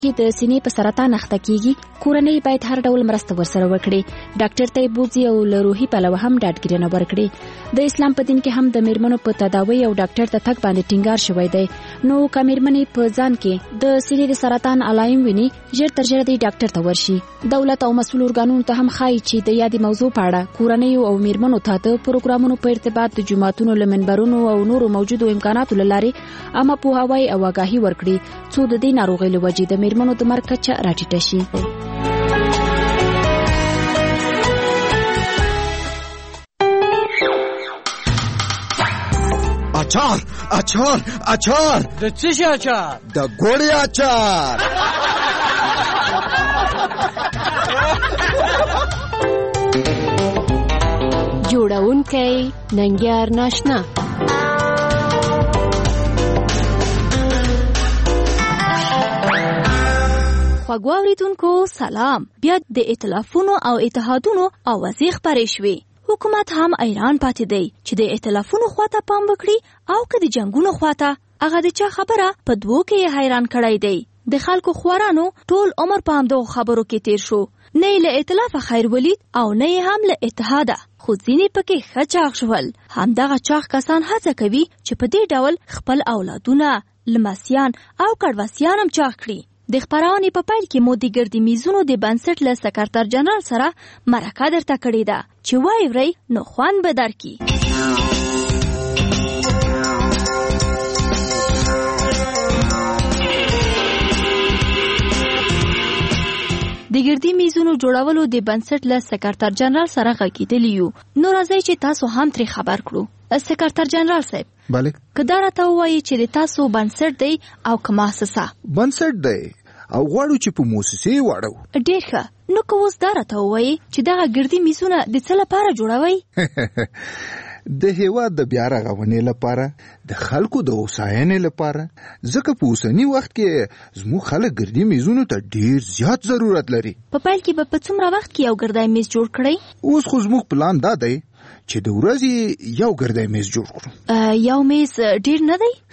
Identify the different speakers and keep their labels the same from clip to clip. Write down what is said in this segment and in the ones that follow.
Speaker 1: کې د سینې په سرطان اخته کیږي، کورنۍ باید هر ډول مرسته ورسره وکړي، ډاکټر ته بوځي او له روحي پلوه هم ډاډګیرنه ورکړي. د اسلام په دین کې هم د میرمنو په تداوی او ډاکټر ته تګ باندې ټینګار شوی دی. نو که میرمنې په ځان کې د سینې د سرطان علائم ویني، ژر تر ژره د ډاکټر ته ورشي. دولت او مسؤل ارګانونو ته هم ښایي چې د یادې موضوع په اړه کورنۍ او میرمنو ته د پروګرامونو په ارتباط د جماعتونو له منبرونو او نورو موجودو امکاناتو له لارې عامه پوهاوی او آګاهي ورکړي، څو د دې ناروغۍ له وجې د میرمنو د مرګ کچه راټیټه شي.
Speaker 2: اچار اچار اچار.
Speaker 3: د څه شي اچار؟
Speaker 2: د ګوړې اچار.
Speaker 4: جوړونکی ننګیار ناشنا. خوږو اوریدونکو سلام. بیا د ائتلافونو او اتحادونو اوازې خپرې شوې. حکومت هم ایران پاتې دی چې د ائتلافونو خواته پام وکړي او که د جنگونو خواته. هغه د چا خبره په دوو کې حیران کړی دی. د خلکو خوارانو ټول عمر په همدغو خبرو کې تیر شو، نه له ائتلافه خیر ولید او نه هم له اتحاده. خو ځینې پکې ښه چاغ شول. همدغه چاغ کسان هڅه کوي چې په دې ډول خپل اولادونه، لمسیان او کډواسیان هم چاغ کړي. د خپرونې په پیل کې مو د ګردي میزونو د بنسټ له سکرتر جنرال سره مرکه درته کړې ده چې واورئ نو خوند به درکړي. د ګردي میزونو جوړولو د بنسټ له سکرتر جنرال سره غږیدلی یو. نو راځئ چې تاسو هم ترې خبر کړو. سکرتر جنرال صاحب،
Speaker 2: بله،
Speaker 4: که دا راته ووایي چې د تاسو بنسټ دی او که مؤسسه؟
Speaker 2: بنسټ دی او غواړو چې په موسسې واړو.
Speaker 4: ډېر ښه. نو که اوس دا راته ووایي چې دغه ګردي میزونه د څه لپاره جوړوئ؟
Speaker 2: د هیواد د بیا رغونې لپاره، د خلکو د هوساینې لپاره. ځکه په اوسني وخت کې زموږ خلک ګردي میزونو ته ډیر زیات ضرورت لري.
Speaker 4: په پیل کې به په څومره وخت کې یو ګردی میز جوړ کړئ؟
Speaker 2: اوس خو زموږ پلان دا دی چې د ورځې یو ګردی میز جوړ کړو.
Speaker 4: یو میز ډیر نه دی؟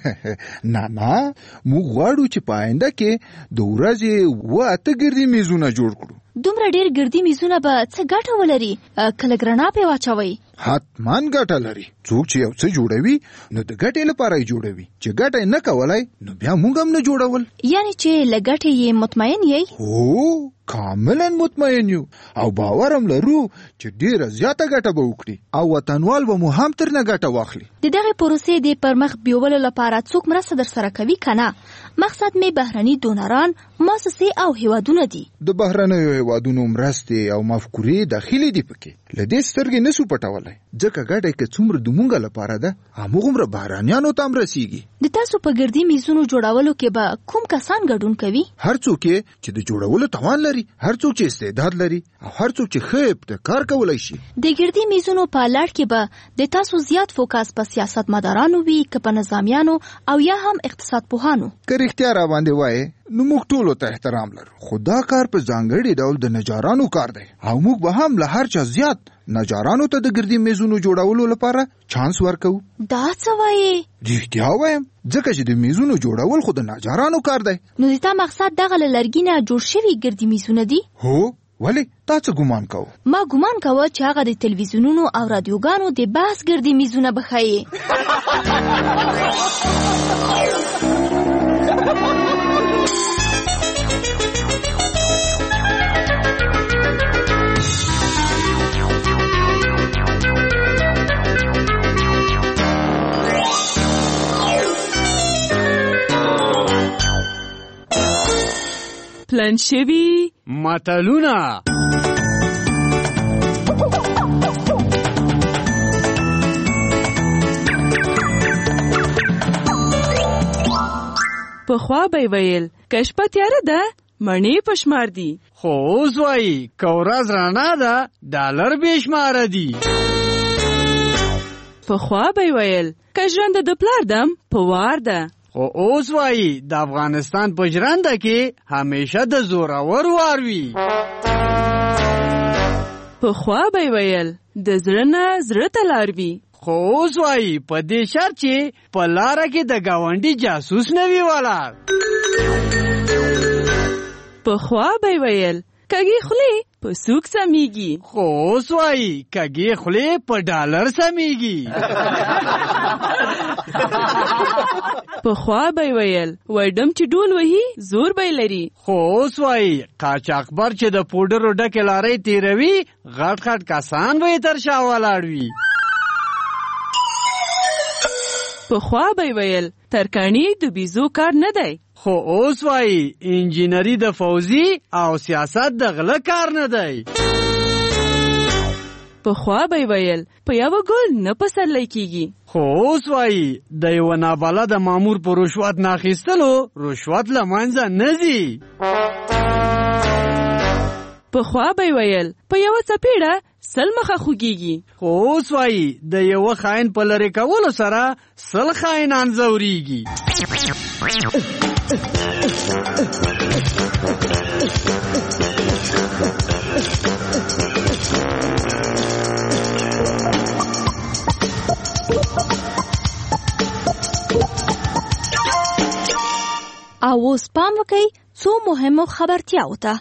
Speaker 2: نه نه، موږ غواړو چې په آینده کې د ورځې 8 ګردي میزونه جوړ کړو.
Speaker 4: دومره ډیر ګردي میزونه به څه ګټه ولري؟ کله ګرنا پې واچوئ؟
Speaker 2: حتمان ګټه لري. څوک چې یو څه جوړوي نو د ګټې لپاره یې جوړوي. چې ګټه یې نه کولای نو بیا موږ هم نه جوړول.
Speaker 4: یعنی چې له ګټې یې مطمئن یې؟
Speaker 2: هو، کاملا مطمئن یو او باور هم لرو چې ډیره زیاته ګټه به وکړي او وطنوال به مو هم ترنه ګټه واخلي.
Speaker 4: د دغې پروسې د پرمخ بیولو لپاره څوک مرسته در سره کوي که نه؟ مقصد مې بهرني ډونران، مؤسسې او هیوادونه دي.
Speaker 2: د بهرنیو هیوادونو مرستې او مفکورې داخلي دي پکې. له دې سترګې نسو پټولی، ځکه ګټه که څومره د مونږ لپاره ده هموږمره بهرانیانو ته هم رسیږي.
Speaker 4: د تاسو په ګردي میزونو جوړولو کې به کوم کسان ګډون کوي؟
Speaker 2: هر څوک چې د جوړولو توان لري، هر څوک چې استعداد لري او هر څوک چې ښه ابتکار کولی شي.
Speaker 4: د ګردي میزونو په لړ کې به د تاسو زیات فوکس په سیاستمدارانو وي که په نظامیانو او یا هم اقتصاد پوهانو؟
Speaker 2: که رښتیا را باندې وایې نو موږ ټولو ته احترام لرو، خو دا کار په ځانګړي ډول د نجارانو کار دی او موږ به هم له هر چا زیات نجارانو ته د ګردي میزونو جوړولو لپاره چانس ورکو.
Speaker 4: دا څه وایې؟
Speaker 2: رښتیا وایم، ځکه چې د میزونو جوړول خو د نجارانو کار دی.
Speaker 4: نو د تا مقصد دغه له لرګي نه جوړ شوي ګردي میزونه دي؟
Speaker 2: هو، ولې تا څه ګمان کوو؟
Speaker 4: ما ګمان کوه چې هغه د تلویزیونونو او رادیوګانو د بحث ګردي میزونه به ښایي.
Speaker 5: پلان شوي
Speaker 3: متلونه.
Speaker 5: پخوا به ویل که شپه تیاره ده مڼې په شمار دي،
Speaker 3: خو اوس وایي که ورځ رڼا ده ډالر بې شماره دي.
Speaker 5: پخوا به ویل که ژرنده د پلار دم په وار ده،
Speaker 3: خو اوس وایي د افغانستان په ژرنده کې همیشه د زورور وار وي.
Speaker 5: پخوا به ویل د زړه نه زړه ته لار وي،
Speaker 3: خو اوس وایي په دې شرط چې په لاره کې د ګاونډي جاسوس نه وي ولاړ.
Speaker 5: پخوا به ویل کږې خولې په سوک سمیږي،
Speaker 3: خو اوس وایي کږې خولې په ډالر سمیږي.
Speaker 5: پخوا به ویل وډم چې ډول وهي زور به لري،
Speaker 3: خو اوس وایي قاچاقبر چې د پوډرو ډکې لارې تیروي غټ غټ کسان به یې تر شا ولاړ وي.
Speaker 5: پخوا به ویل ترکاڼي د بیزو کار نه دی،
Speaker 3: خو اوس وایي انجینري د فوزي او سیاست د غله کار نه دی.
Speaker 5: پخوا به ویل په یو ګل نه پسرلی کیږي،
Speaker 3: خو اوس وایي د یو نابلده مامور په رشوت نه اخیستلو رشوت له منځه نه ځي.
Speaker 5: پخوا به ویل په یو څپېړه سل مخه خوږیږي،
Speaker 3: خو اوس وایي د یو خاین په لرې کولو سره سل خاینان ځورېږي.
Speaker 4: او اوس پام وکئ څو مهمو خبرتیاو ته.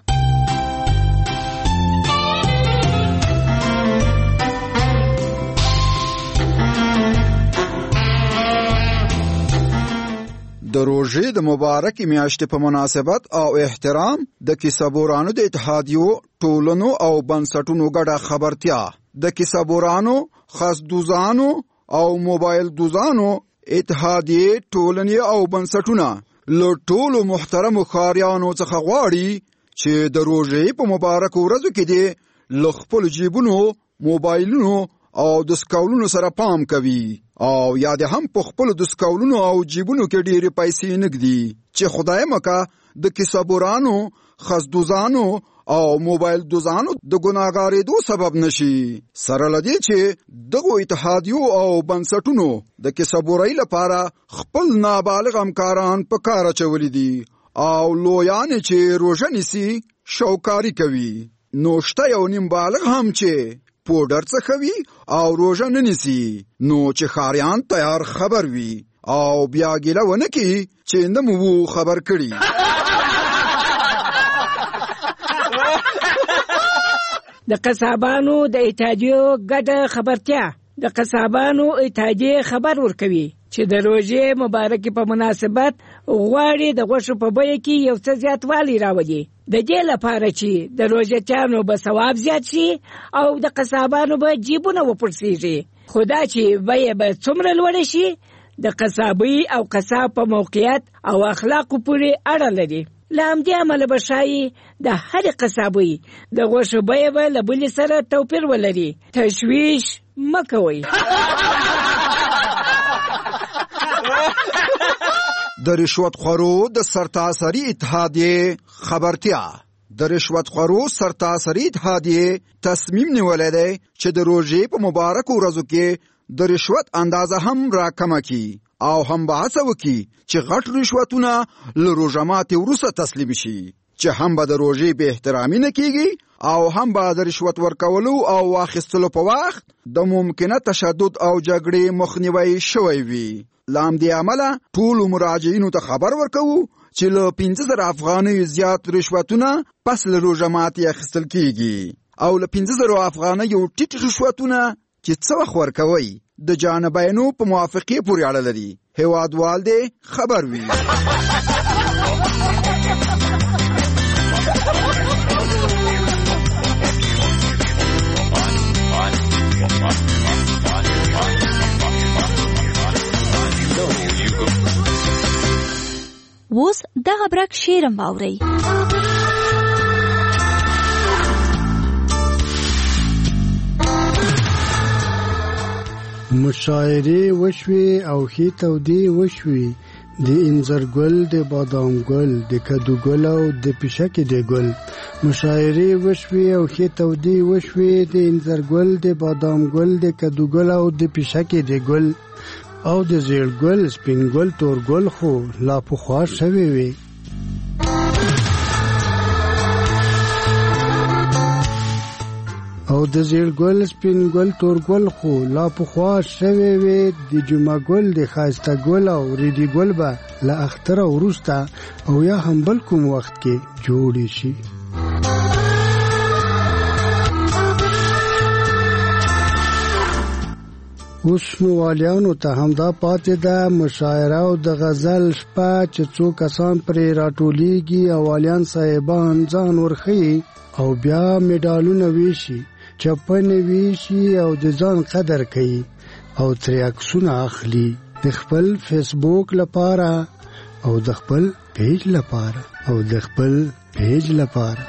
Speaker 6: د روژې د مبارکې میاشتې په مناسبت او احترام د کیسه‌بورانو د اتحادیو، ټولنو او بنسټونو ګډه خبرتیا د کیسه‌بورانو، خاصدوزانو او موبایل دوزانو اتحادیې، ټولنې او بنسټونه له ټولو محترمو ښاریانو څخه غواړي چې د روژې په مبارکو ورځو کې دې له خپلو جیبونو، موبایلونو او دستکولونو سره پام کوي او یا د هم په خپلو دستکولونو او جیبونو کې ډېرې پیسې نږدي چې خدای مکه د کیسه‌بورانو، خاصدوزانو او موبایل دوزانو د ګناهګارېدو سبب نشي. سره له دې چې دغو اتحادیو او بنسټونو د کیسه‌بورۍ لپاره خپل نابالغ همکاران په کار اچولي دي او لویانې چې روژه نیسي شوکاري کوي، نو شته یو نیم بالغ هم چې پوډر څخوي او روژه نه نیسي، نو چې ښاریان تیار خبر وي او بیا ګیله ونه کړي چې نه مو خبر کړي.
Speaker 7: د قصابانو د اتحادیو ګډه خبرتیا. د قصابانو اتحادیې خبر ورکوي چې د روژې مبارکې په مناسبت غواړي د غوښو په بیه کې یو څه زیاتوالی راولي، د دې لپاره چې د روژه‌چیانو به ثواب زیات شي او د قصابانو به جیبونه وپړسېږي. خو دا چې بیه به څومره لوړه شي د قصابۍ او قصاب په موقعیت او اخلاقو پورې اړه لري. له همدې امله به ښایي د هرې قصابۍ د غوښو بیه به له بلې سره توپیر ولري. تشویش مه کوئ.
Speaker 6: د رشوتخورو د سرتاسري اتحادیې خبرتیا. د رشوتخورو سرتاسري اتحادیې تصمیم نیولی دی چې د روژې په مبارکو ورځو کې د رشوت اندازه هم راکمه کړي او هم به هڅه وکړي چې غټ رشوتونه له روژه ماتې وروسته تسلیم شي، چې هم به د روژې بې احترامي نه کیږي او هم به د رشوت ورکولو او واخیستلو په وخت د ممکنه تشدد او جګړې مخنیوی شوی وي. له همدې امله ټولو مراجعینو ته خبر ورکوو چې له 15,000 افغانیو زیات رشوتونه پس له روژه ماتې اخیستل کیږي او له 15,000 افغانیو ټیټ رشوتونه چې څه وخت ورکوي د جانبینو په موافقې پورې اړه لري. هیوادوال دې خبر وي.
Speaker 4: اوس دغه برک شعرم واورئ.
Speaker 8: مشاعرې وشوې او ښې تودې وشوې، د انځر ګل، د بادام ګل، د کدو ګل او د پیشکې د ګل. مشاعرې وشوې او ښې تودې وشوې، د انځر ګل، د بادام ګل، د کدو ګل او د پیشکې د ګل او د زیړ ګل، سپین ګل، تور ګل خو لا پخوا شوې وي. او د زیړ ګل سپین ګل تور ګل خو لا پخوا شوی وي د جمعه ګل د ښایسته ګل او ریدي ګل به له اختره وروسته او یا هم بل کوم وخت کې جوړې شي. اوس نو والیانو ته همدا پاتې ده مشاعره او د غزل شپه چې څو کسان پرې راټولیږي او والیان صاحبان ځان ورښیي او بیا میډالونه ویشي، چپنې ویشي او د ځان قدر کوي او ترې عکسونه اخلي د خپل فیسبوک لپاره او د خپل پیج لپاره.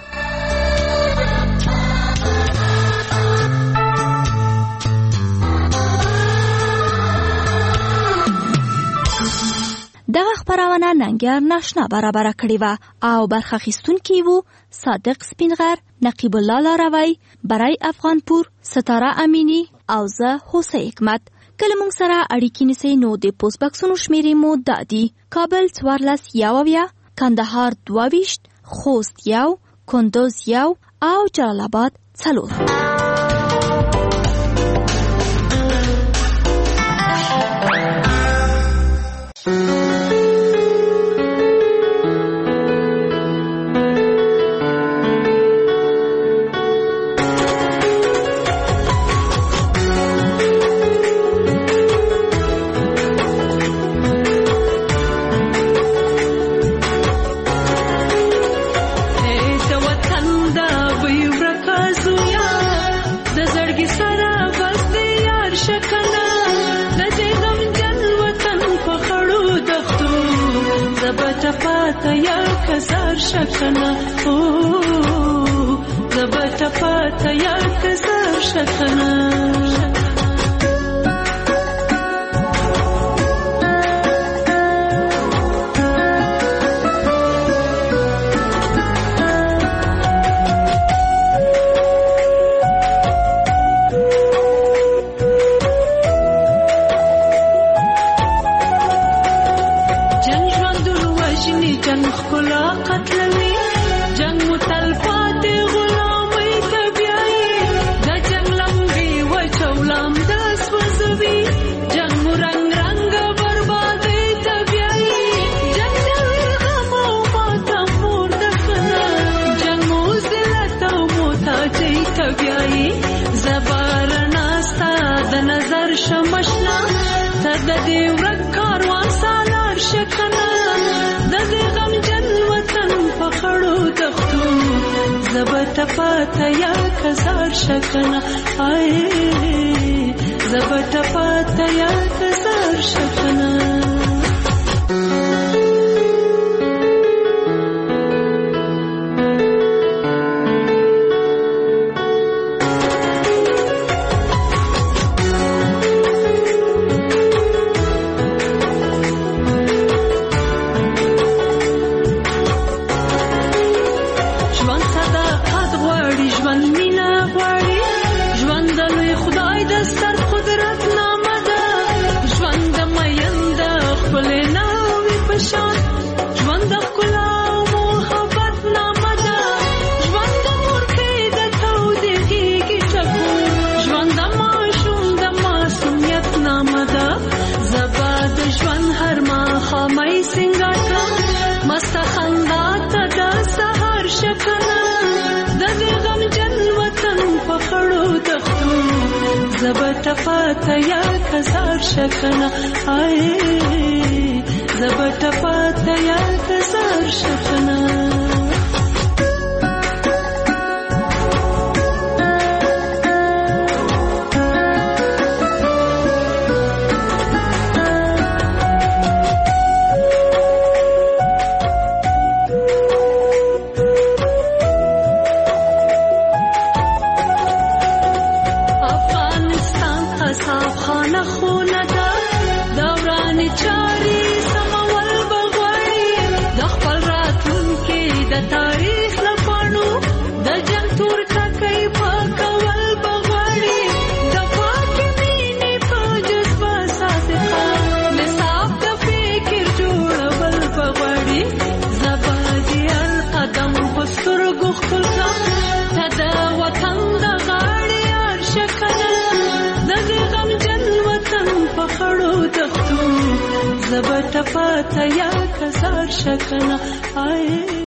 Speaker 4: دغه خبرونه ننګیار ناشنا برابر کړی و او برخه اخیستونکي وو صادق سپینغر، نقیب الله لاروی، برای افغانپور، ستاره امینی او زه حسین حکمت. کله موږ سره اړیکې نیسئ نو د پوسټ باکسونو شمیرې مو دا دي: کابل 14 کندهار 22 خوست 1 کندوز 1 او جلال آباد 4.
Speaker 9: شکنه او زبط پات یا کسر شکنه پاتا یا کزار شکنه آئے زبط پاتا یا کزار شکنه زبط پاتا یا کزار شکنه آئے زبط پاتا یا کزار شکنه دوران چاری سمول بغواری د خپل راتلونکي تیار کزار شکنه